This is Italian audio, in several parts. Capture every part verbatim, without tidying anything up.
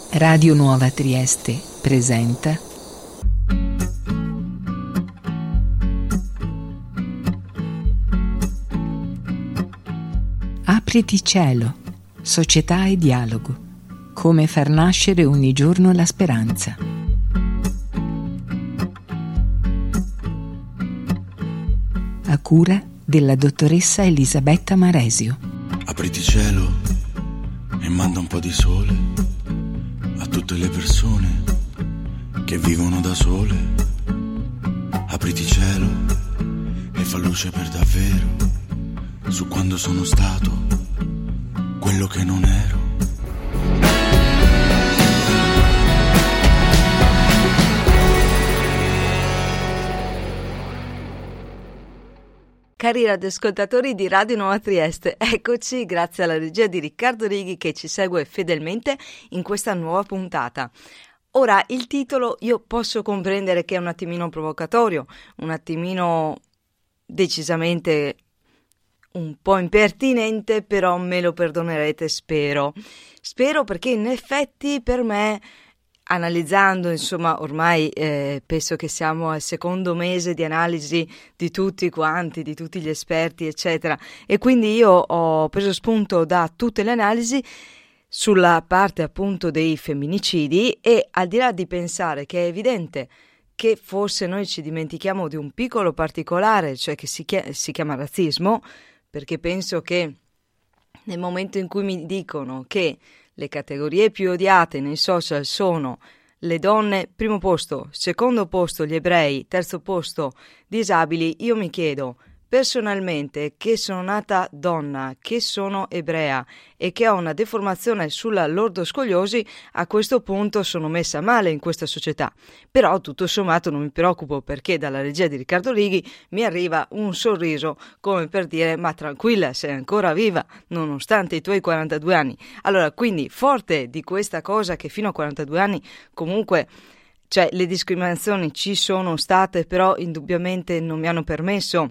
Radio Nuova Trieste presenta Apriti cielo, società e dialogo. Come far nascere ogni giorno la speranza. A cura della dottoressa Elisabetta Maresio. Apriti cielo e manda un po' di sole a tutte le persone che vivono da sole. Apriti cielo e fa luce per davvero su quando sono stato quello che non ero. Cari radioascoltatori di Radio Nuova Trieste, eccoci grazie alla regia di Riccardo Righi che ci segue fedelmente in questa nuova puntata. Ora, il titolo io posso comprendere che è un attimino provocatorio, un attimino decisamente un po' impertinente, però me lo perdonerete, spero. Spero perché in effetti per me, analizzando, insomma, ormai eh, penso che siamo al secondo mese di analisi di tutti quanti, di tutti gli esperti, eccetera, e quindi io ho preso spunto da tutte le analisi sulla parte appunto dei femminicidi e al di là di pensare che è evidente che forse noi ci dimentichiamo di un piccolo particolare, cioè che si chiama, si chiama razzismo, perché penso che nel momento in cui mi dicono che le categorie più odiate nei social sono le donne, primo posto, secondo posto gli ebrei, terzo posto disabili, io mi chiedo personalmente, che sono nata donna, che sono ebrea e che ho una deformazione sulla lordoscoliosi, a questo punto sono messa male in questa società. Però tutto sommato non mi preoccupo, perché dalla regia di Riccardo Righi mi arriva un sorriso come per dire: ma tranquilla, sei ancora viva nonostante i tuoi quarantadue anni. Allora, quindi forte di questa cosa che fino a quarantadue anni comunque, cioè, le discriminazioni ci sono state, però indubbiamente non mi hanno permesso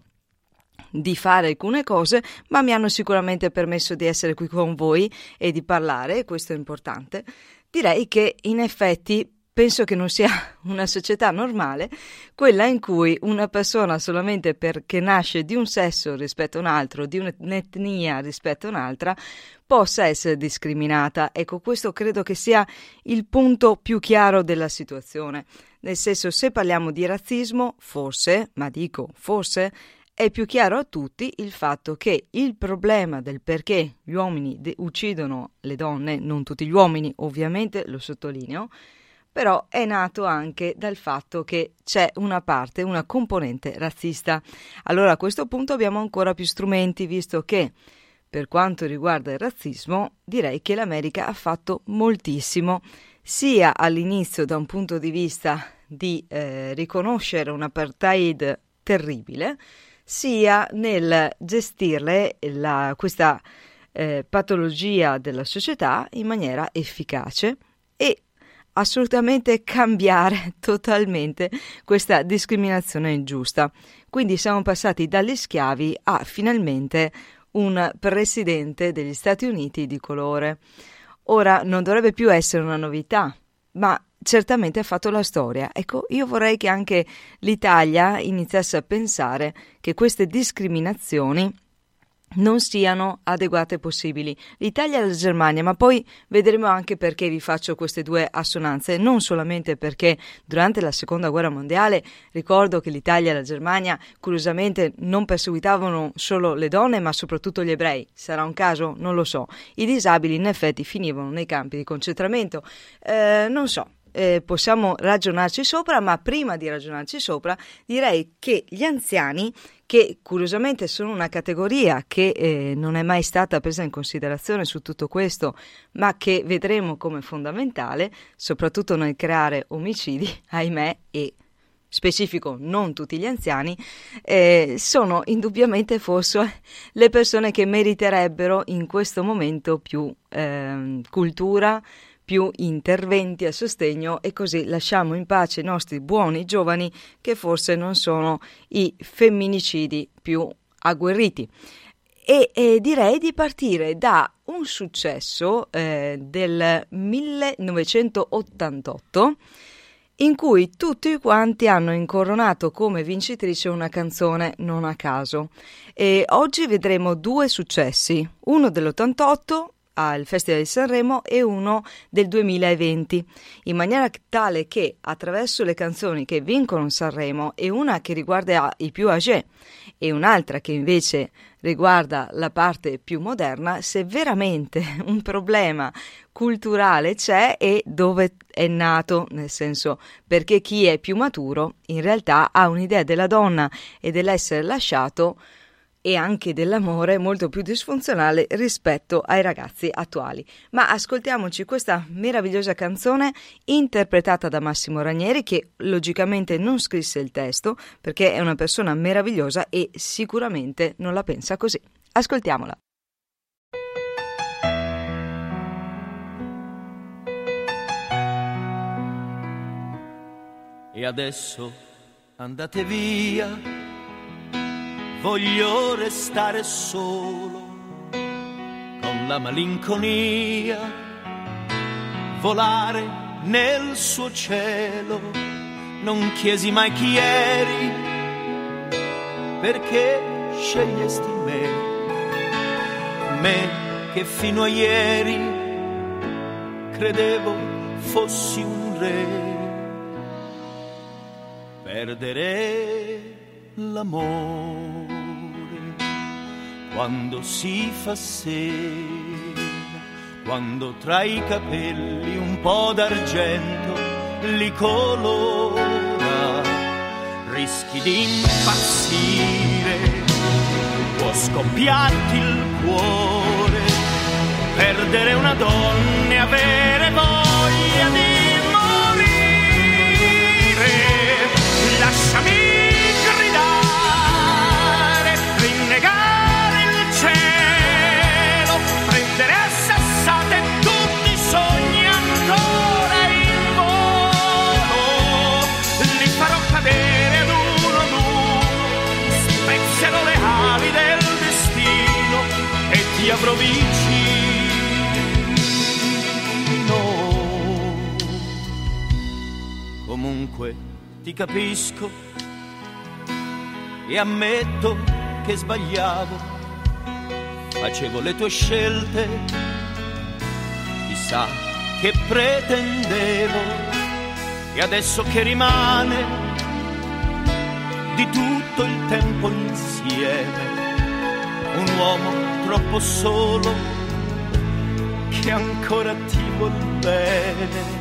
di fare alcune cose, ma mi hanno sicuramente permesso di essere qui con voi e di parlare, e questo è importante. Direi che in effetti penso che non sia una società normale quella in cui una persona, solamente perché nasce di un sesso rispetto a un altro, di un'etnia rispetto a un'altra, possa essere discriminata. Ecco, questo credo che sia il punto più chiaro della situazione. Nel senso, se parliamo di razzismo, forse, ma dico forse, è più chiaro a tutti il fatto che il problema del perché gli uomini de- uccidono le donne, non tutti gli uomini ovviamente, lo sottolineo, però è nato anche dal fatto che c'è una parte, una componente razzista. Allora a questo punto abbiamo ancora più strumenti, visto che per quanto riguarda il razzismo direi che l'America ha fatto moltissimo, sia all'inizio da un punto di vista di eh, riconoscere un apartheid terribile, sia nel gestirle la, questa eh, patologia della società in maniera efficace e assolutamente cambiare totalmente questa discriminazione ingiusta. Quindi siamo passati dagli schiavi a finalmente un presidente degli Stati Uniti di colore. Ora non dovrebbe più essere una novità, ma certamente ha fatto la storia. Ecco, io vorrei che anche l'Italia iniziasse a pensare che queste discriminazioni non siano adeguate possibili. L'Italia e la Germania, ma poi vedremo anche perché vi faccio queste due assonanze, non solamente perché durante la seconda guerra mondiale ricordo che l'Italia e la Germania curiosamente non perseguitavano solo le donne ma soprattutto gli ebrei. Sarà un caso? Non lo so. I disabili in effetti finivano nei campi di concentramento, eh, non so. Eh, possiamo ragionarci sopra, ma prima di ragionarci sopra direi che gli anziani, che curiosamente sono una categoria che eh, non è mai stata presa in considerazione su tutto questo, ma che vedremo come fondamentale, soprattutto nel creare omicidi, ahimè, e specifico non tutti gli anziani, eh, sono indubbiamente forse le persone che meriterebbero in questo momento più eh, cultura, più interventi a sostegno, e così lasciamo in pace i nostri buoni giovani che forse non sono i femminicidi più agguerriti. e eh, direi di partire da un successo eh, del millenovecentottantotto in cui tutti quanti hanno incoronato come vincitrice una canzone non a caso. E oggi vedremo due successi, uno dell'ottantotto al Festival di Sanremo e uno del duemilaventi, in maniera tale che attraverso le canzoni che vincono Sanremo, e una che riguarda i più âgés e un'altra che invece riguarda la parte più moderna, se veramente un problema culturale c'è e dove è nato, nel senso, perché chi è più maturo in realtà ha un'idea della donna e dell'essere lasciato e anche dell'amore molto più disfunzionale rispetto ai ragazzi attuali. Ma ascoltiamoci questa meravigliosa canzone interpretata da Massimo Ranieri, che logicamente non scrisse il testo perché è una persona meravigliosa e sicuramente non la pensa così. Ascoltiamola. E adesso andate via, voglio restare solo con la malinconia, volare nel suo cielo. Non chiesi mai chi eri, perché scegliesti me, me che fino a ieri credevo fossi un re. Perdere l'amore quando si fa sera, quando tra i capelli un po' d'argento li colora, rischi di impazzire, può scoppiarti il cuore, perdere una donna e avere voglia di morire. Lasciami gridare, rinnegare il cielo, prendere a sassate tutti i sogni ancora in volo. Li farò cadere ad uno ad uno, spezzerò le ali del destino e ti avrò vicino. Comunque ti capisco e ammetto che sbagliavo, facevo le tue scelte, chissà che pretendevo, e adesso che rimane di tutto il tempo insieme, un uomo troppo solo che ancora ti vuol bene.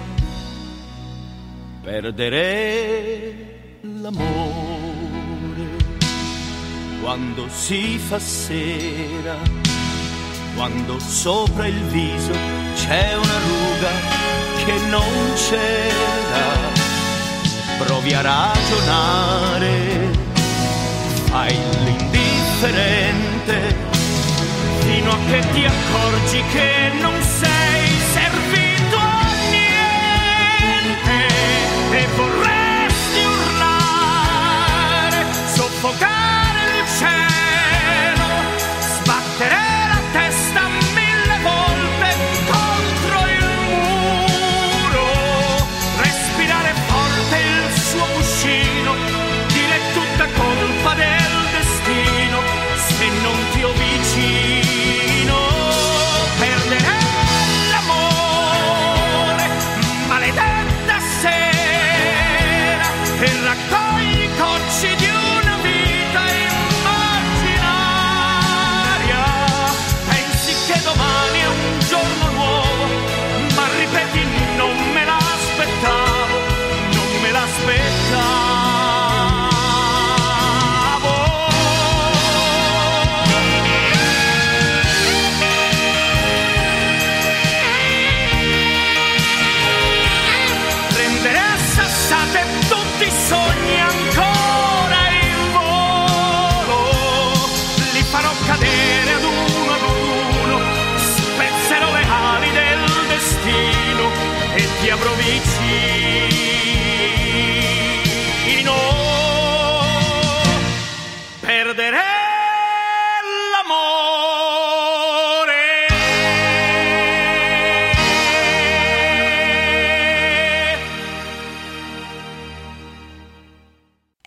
Perdere l'amore quando si fa sera, quando sopra il viso c'è una ruga che non c'era. Provi a ragionare, fai l'indifferente, fino a che ti accorgi che non sei servito a niente. E vorresti urlare, soffocare il cielo, sbattere la testa mille volte contro il muro, respirare forte il suo cuscino, dire tutta colpa del destino se non ti ho vicino. Perdere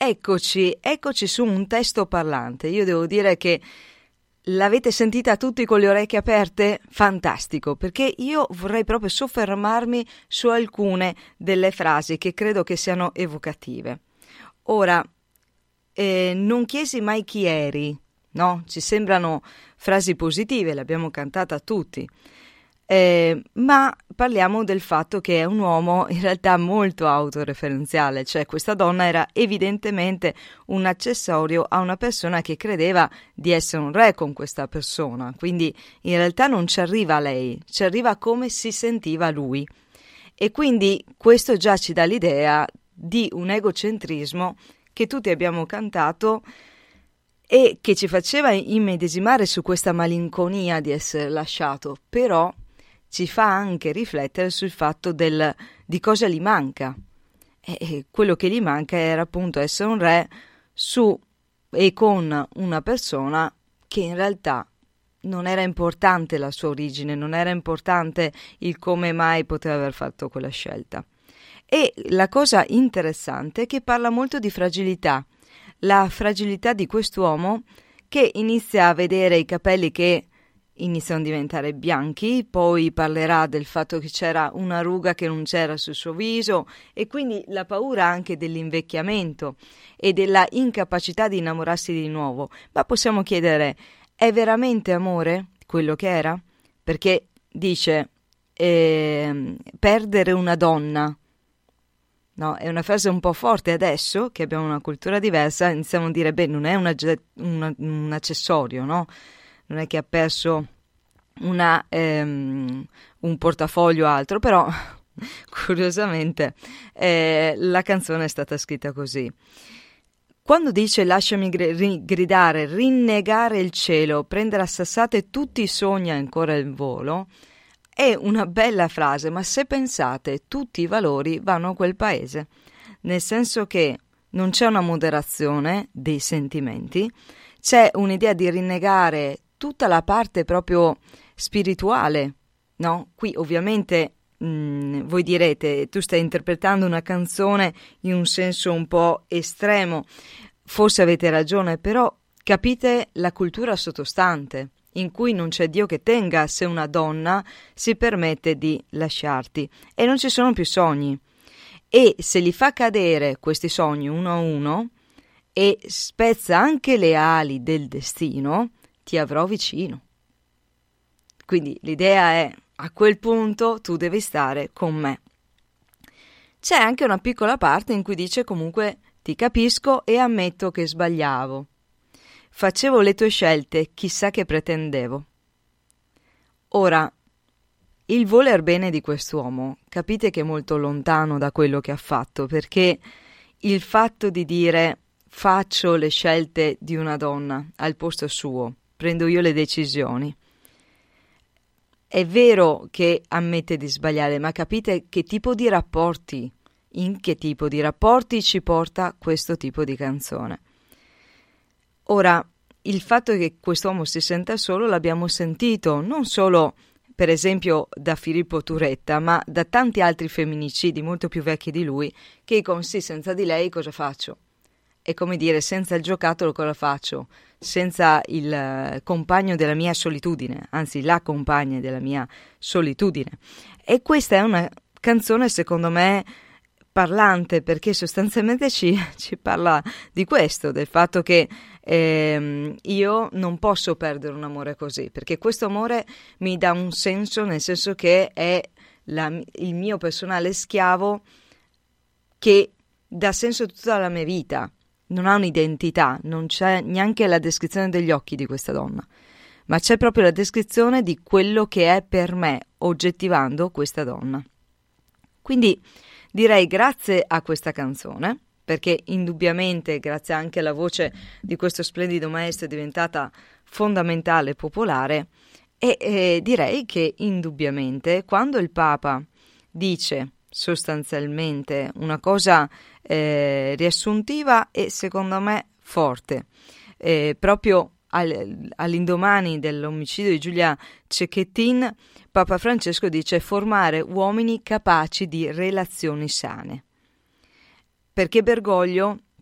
eccoci, eccoci su un testo parlante. Io devo dire che l'avete sentita tutti con le orecchie aperte? Fantastico, perché io vorrei proprio soffermarmi su alcune delle frasi che credo che siano evocative. Ora, eh, non chiesi mai chi eri, no? Ci sembrano frasi positive, l'abbiamo cantata tutti. Eh, ma parliamo del fatto che è un uomo in realtà molto autoreferenziale, cioè questa donna era evidentemente un accessorio a una persona che credeva di essere un re con questa persona, quindi in realtà non ci arriva lei, ci arriva come si sentiva lui, e quindi questo già ci dà l'idea di un egocentrismo che tutti abbiamo cantato e che ci faceva immedesimare su questa malinconia di essere lasciato, però ci fa anche riflettere sul fatto del, di cosa gli manca. E, e quello che gli manca era appunto essere un re su e con una persona che in realtà non era importante la sua origine, non era importante il come mai poteva aver fatto quella scelta. E la cosa interessante è che parla molto di fragilità, la fragilità di quest'uomo che inizia a vedere i capelli che iniziano a diventare bianchi, poi parlerà del fatto che c'era una ruga che non c'era sul suo viso e quindi la paura anche dell'invecchiamento e della incapacità di innamorarsi di nuovo. Ma possiamo chiedere, è veramente amore quello che era? Perché dice eh, perdere una donna. No, è una frase un po' forte. Adesso che abbiamo una cultura diversa iniziamo a dire, beh, non è una, una, un accessorio, no? Non è che ha perso una, ehm, un portafoglio o altro, però curiosamente eh, la canzone è stata scritta così. Quando dice lasciami gr- gridare, rinnegare il cielo, prendere a sassate tutti i sogni ancora in volo, è una bella frase, ma se pensate tutti i valori vanno a quel paese, nel senso che non c'è una moderazione dei sentimenti, c'è un'idea di rinnegare tutta la parte proprio spirituale, no? Qui ovviamente mh, voi direte, tu stai interpretando una canzone in un senso un po' estremo, forse avete ragione, però capite la cultura sottostante, in cui non c'è Dio che tenga se una donna si permette di lasciarti e non ci sono più sogni, e se li fa cadere questi sogni uno a uno e spezza anche le ali del destino, ti avrò vicino. Quindi l'idea è, a quel punto tu devi stare con me. C'è anche una piccola parte in cui dice comunque ti capisco e ammetto che sbagliavo. Facevo le tue scelte, chissà che pretendevo. Ora, il voler bene di quest'uomo, capite che è molto lontano da quello che ha fatto, perché il fatto di dire faccio le scelte di una donna al posto suo, prendo io le decisioni. È vero che ammette di sbagliare, ma capite che tipo di rapporti, in che tipo di rapporti ci porta questo tipo di canzone. Ora, il fatto che quest'uomo si senta solo l'abbiamo sentito non solo, per esempio, da Filippo Turetta, ma da tanti altri femminicidi molto più vecchi di lui, che dicono sì, senza di lei cosa faccio? È come dire, senza il giocattolo cosa faccio? Senza il uh, compagno della mia solitudine, anzi la compagna della mia solitudine. E questa è una canzone, secondo me, parlante, perché sostanzialmente ci, ci parla di questo, del fatto che ehm, io non posso perdere un amore così, perché questo amore mi dà un senso, nel senso che è la, il mio personale schiavo che dà senso a tutta la mia vita. Non ha un'identità, non c'è neanche la descrizione degli occhi di questa donna, ma c'è proprio la descrizione di quello che è per me, oggettivando questa donna. Quindi direi grazie a questa canzone, perché indubbiamente grazie anche alla voce di questo splendido maestro è diventata fondamentale e popolare, e, e direi che indubbiamente quando il Papa dice sostanzialmente una cosa eh, riassuntiva e secondo me forte, eh, proprio al, all'indomani dell'omicidio di Giulia Cecchettin, Papa Francesco dice formare uomini capaci di relazioni sane, perché Bergoglio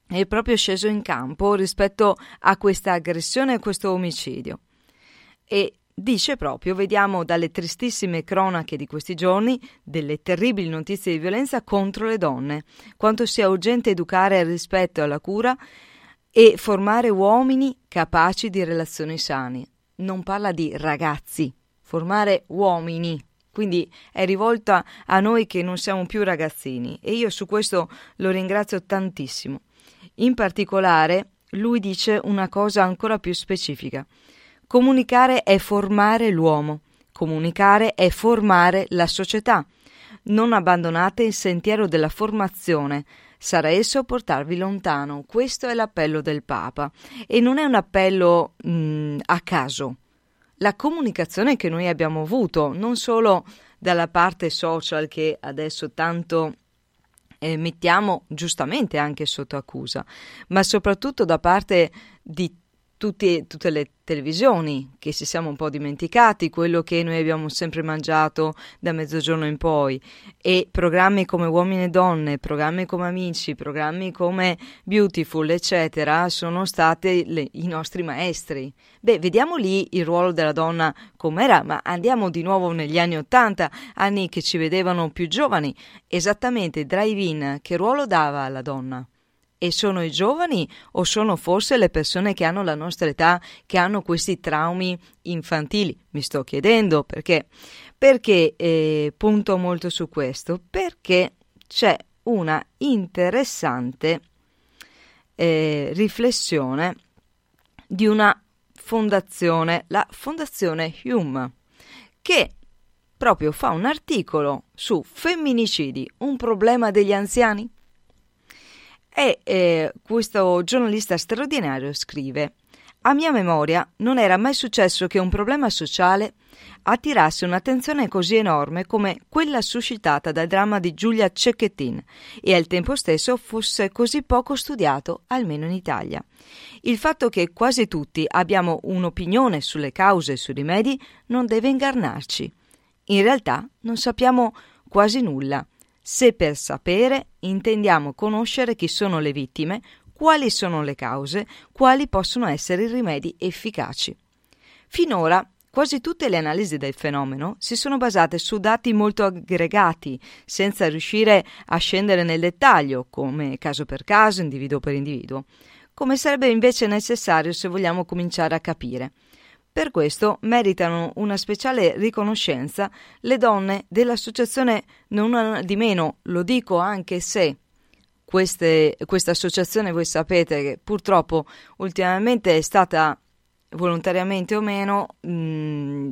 è proprio sceso in campo rispetto a questa aggressione e questo omicidio. E dice proprio, vediamo dalle tristissime cronache di questi giorni, delle terribili notizie di violenza contro le donne, quanto sia urgente educare al rispetto e alla cura e formare uomini capaci di relazioni sane. Non parla di ragazzi, formare uomini. Quindi è rivolta a noi che non siamo più ragazzini, e io su questo lo ringrazio tantissimo. In particolare, lui dice una cosa ancora più specifica. Comunicare è formare l'uomo, comunicare è formare la società. Non abbandonate il sentiero della formazione, sarà esso portarvi lontano. Questo è l'appello del Papa, e non è un appello mh, a caso. La comunicazione che noi abbiamo avuto, non solo dalla parte social che adesso tanto eh, mettiamo giustamente anche sotto accusa, ma soprattutto da parte di tutti, tutte le televisioni, che ci siamo un po' dimenticati, quello che noi abbiamo sempre mangiato da mezzogiorno in poi, e programmi come Uomini e Donne, programmi come Amici, programmi come Beautiful, eccetera, sono stati le, i nostri maestri. Beh, vediamo lì il ruolo della donna com'era, ma andiamo di nuovo negli anni Ottanta, anni che ci vedevano più giovani. Esattamente, Drive-In, che ruolo dava alla donna? E sono i giovani o sono forse le persone che hanno la nostra età, che hanno questi traumi infantili? Mi sto chiedendo perché. Perché eh, punto molto su questo? Perché c'è una interessante eh, riflessione di una fondazione, la Fondazione Hume, che proprio fa un articolo su femminicidi, un problema degli anziani. E eh, questo giornalista straordinario scrive: a mia memoria non era mai successo che un problema sociale attirasse un'attenzione così enorme come quella suscitata dal dramma di Giulia Cecchettin e al tempo stesso fosse così poco studiato, almeno in Italia. Il fatto che quasi tutti abbiamo un'opinione sulle cause e sui rimedi non deve ingannarci. In realtà non sappiamo quasi nulla, se per sapere intendiamo conoscere chi sono le vittime, quali sono le cause, quali possono essere i rimedi efficaci. Finora quasi tutte le analisi del fenomeno si sono basate su dati molto aggregati, senza riuscire a scendere nel dettaglio, come caso per caso, individuo per individuo, come sarebbe invece necessario se vogliamo cominciare a capire. Per questo meritano una speciale riconoscenza le donne dell'associazione Non di Meno, lo dico anche se queste, questa associazione, voi sapete che purtroppo ultimamente è stata volontariamente o meno mh,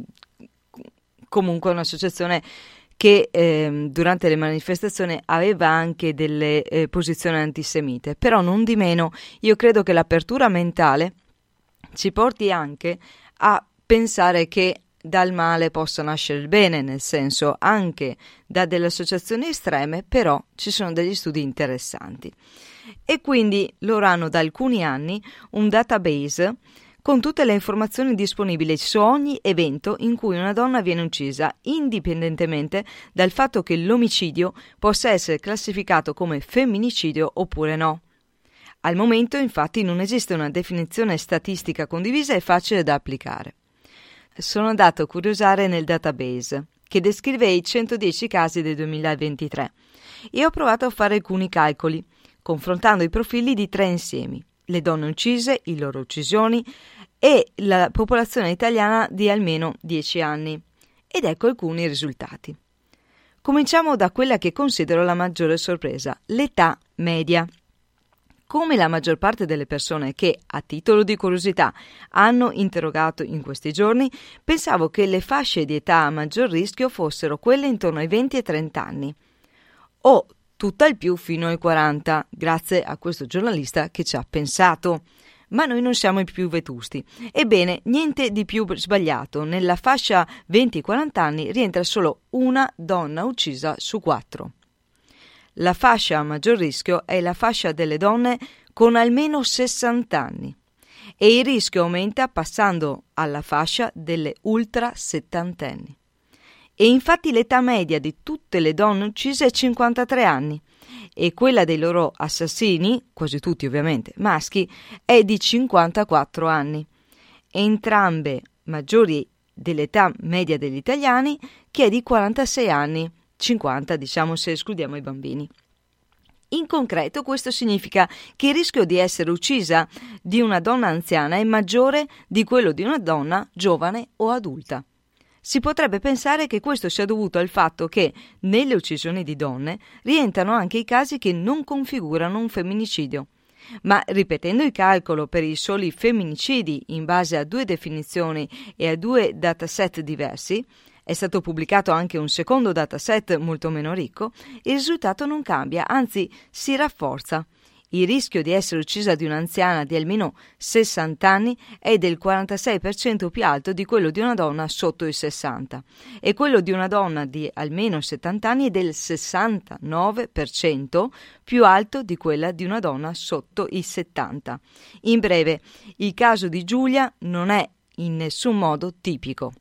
comunque un'associazione che eh, durante le manifestazioni aveva anche delle eh, posizioni antisemite, però non di meno io credo che l'apertura mentale ci porti anche a pensare che dal male possa nascere il bene, nel senso anche da delle associazioni estreme, però ci sono degli studi interessanti. E quindi loro hanno da alcuni anni un database con tutte le informazioni disponibili su ogni evento in cui una donna viene uccisa, indipendentemente dal fatto che l'omicidio possa essere classificato come femminicidio oppure no. Al momento, infatti, non esiste una definizione statistica condivisa e facile da applicare. Sono andato a curiosare nel database, che descrive i centodieci casi del duemilaventitré, e ho provato a fare alcuni calcoli, confrontando i profili di tre insiemi: le donne uccise, le loro uccisioni e la popolazione italiana di almeno dieci anni. Ed ecco alcuni risultati. Cominciamo da quella che considero la maggiore sorpresa, l'età media. Come la maggior parte delle persone che, a titolo di curiosità, hanno interrogato in questi giorni, pensavo che le fasce di età a maggior rischio fossero quelle intorno ai venti e trenta anni, o tutt'al più fino ai quaranta, grazie a questo giornalista che ci ha pensato. Ma noi non siamo i più vetusti. Ebbene, niente di più sbagliato. Nella fascia venti quaranta anni rientra solo una donna uccisa su quattro. La fascia a maggior rischio è la fascia delle donne con almeno sessanta anni e il rischio aumenta passando alla fascia delle ultra settantenni. E infatti l'età media di tutte le donne uccise è cinquantatré anni e quella dei loro assassini, quasi tutti ovviamente maschi, è di cinquantaquattro anni, entrambe maggiori dell'età media degli italiani, che è di quarantasei anni, cinquanta diciamo se escludiamo i bambini. In concreto questo significa che il rischio di essere uccisa di una donna anziana è maggiore di quello di una donna giovane o adulta. Si potrebbe pensare che questo sia dovuto al fatto che nelle uccisioni di donne rientrano anche i casi che non configurano un femminicidio. Ma ripetendo il calcolo per i soli femminicidi in base a due definizioni e a due dataset diversi, è stato pubblicato anche un secondo dataset molto meno ricco, il risultato non cambia, anzi si rafforza. Il rischio di essere uccisa di un'anziana di almeno sessanta anni è del quarantasei per cento più alto di quello di una donna sotto i sessanta e quello di una donna di almeno settanta anni è del sessantanove per cento più alto di quella di una donna sotto i settanta. In breve, il caso di Giulia non è in nessun modo tipico.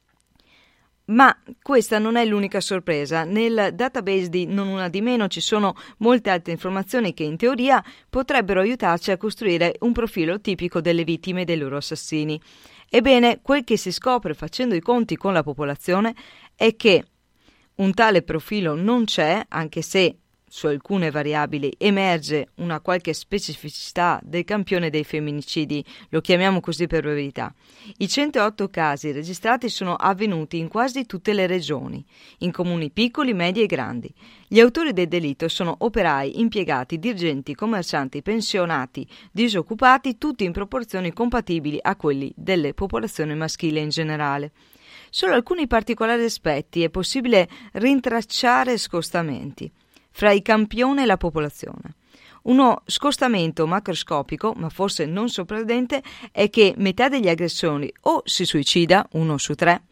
Ma questa non è l'unica sorpresa. Nel database di Non Una di Meno ci sono molte altre informazioni che in teoria potrebbero aiutarci a costruire un profilo tipico delle vittime e dei loro assassini. Ebbene, quel che si scopre facendo i conti con la popolazione è che un tale profilo non c'è, anche se su alcune variabili emerge una qualche specificità del campione dei femminicidi, lo chiamiamo così per brevità. I centootto casi registrati sono avvenuti in quasi tutte le regioni, in comuni piccoli, medi e grandi. Gli autori del delitto sono operai, impiegati, dirigenti, commercianti, pensionati, disoccupati, tutti in proporzioni compatibili a quelli delle popolazioni maschili in generale. Solo alcuni particolari aspetti è possibile rintracciare scostamenti fra il campione e la popolazione. Uno scostamento macroscopico, ma forse non sorprendente, è che metà degli aggressori o si suicida, uno su tre,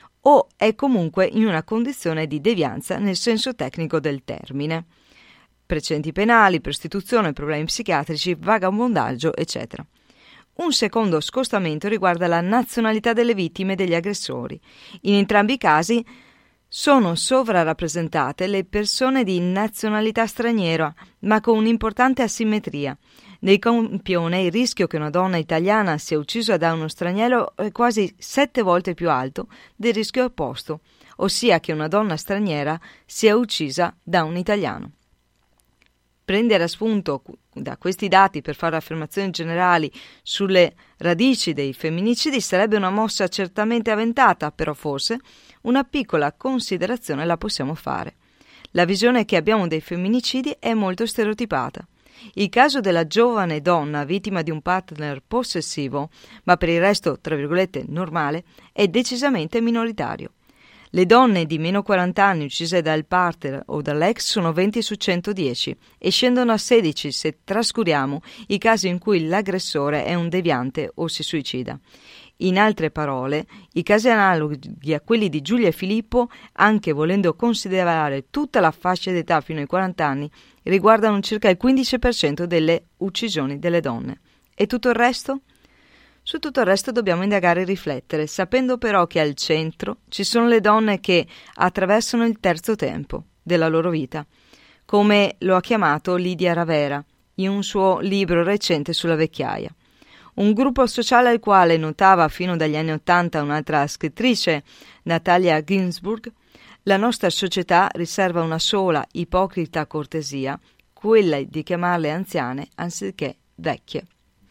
o è comunque in una condizione di devianza nel senso tecnico del termine. Precedenti penali, prostituzione, problemi psichiatrici, vagabondaggio, eccetera. Un secondo scostamento riguarda la nazionalità delle vittime e degli aggressori. In entrambi i casi sono sovrarappresentate le persone di nazionalità straniera, ma con un'importante asimmetria. Nel campione il rischio che una donna italiana sia uccisa da uno straniero è quasi sette volte più alto del rischio opposto, ossia che una donna straniera sia uccisa da un italiano. Prendere a spunto da questi dati per fare affermazioni generali sulle radici dei femminicidi sarebbe una mossa certamente avventata, però forse una piccola considerazione la possiamo fare. La visione che abbiamo dei femminicidi è molto stereotipata. Il caso della giovane donna vittima di un partner possessivo, ma per il resto, tra virgolette, normale, è decisamente minoritario. Le donne di meno quaranta anni uccise dal partner o dall'ex sono venti su centodieci e scendono a sedici se trascuriamo i casi in cui l'aggressore è un deviante o si suicida. In altre parole, i casi analoghi a quelli di Giulia e Filippo, anche volendo considerare tutta la fascia d'età fino ai quaranta anni, riguardano circa il quindici per cento delle uccisioni delle donne. E tutto il resto? Su tutto il resto dobbiamo indagare e riflettere, sapendo però che al centro ci sono le donne che attraversano il terzo tempo della loro vita, come lo ha chiamato Lidia Ravera in un suo libro recente sulla vecchiaia. Un gruppo sociale al quale, notava fino dagli anni Ottanta un'altra scrittrice, Natalia Ginsburg, la nostra società riserva una sola ipocrita cortesia, quella di chiamarle anziane anziché vecchie.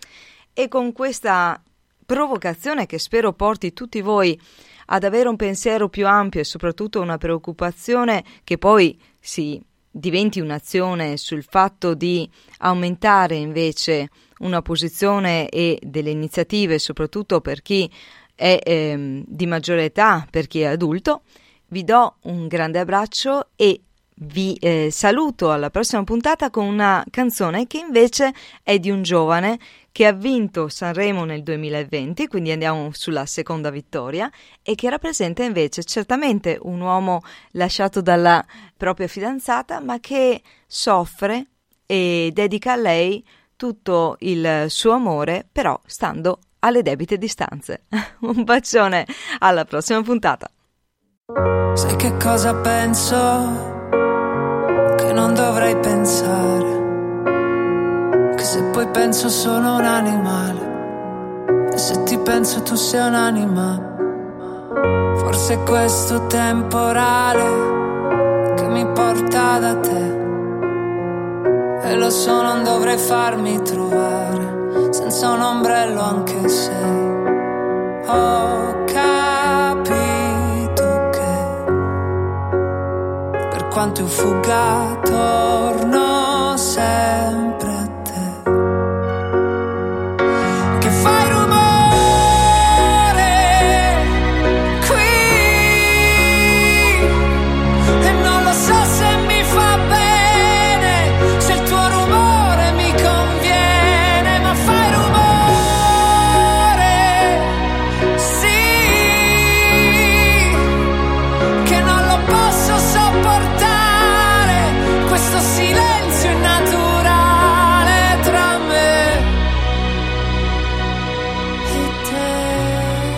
E con questa provocazione che spero porti tutti voi ad avere un pensiero più ampio e soprattutto una preoccupazione che poi si diventi un'azione sul fatto di aumentare invece una posizione e delle iniziative soprattutto per chi è ehm, di maggiore età, per chi è adulto, vi do un grande abbraccio e vi eh, saluto alla prossima puntata con una canzone che invece è di un giovane che ha vinto Sanremo nel duemilaventi, quindi andiamo sulla seconda vittoria, e che rappresenta invece certamente un uomo lasciato dalla propria fidanzata, ma che soffre e dedica a lei tutto il suo amore, però stando alle debite distanze. Un bacione, alla prossima puntata. Sai che cosa penso? Che non non dovrei pensare, che se poi penso sono un animale, e se ti penso tu sei un'anima. Forse è questo temporale che mi porta da te, e lo so non dovrei farmi trovare senza un ombrello, anche se ho capito che per quanto io fugga torno sempre a te, che fai rumore qui e non lo so se mi fa bene, se il tuo rumore mi conviene, ma fai rumore, sì, che non lo posso sopportare, questo silenzio innaturale tra me e te.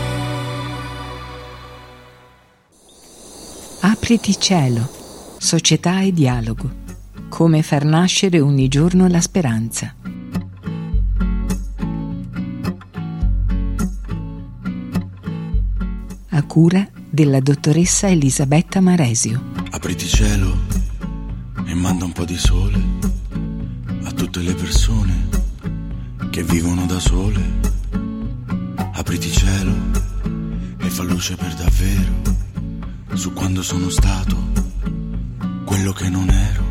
Apriti cielo, società e dialogo. Come far nascere ogni giorno la speranza. A cura della dottoressa Elisabetta Maresio. Apriti cielo e manda un po' di sole a tutte le persone che vivono da sole. Apriti cielo e fa luce per davvero su quando sono stato quello che non ero.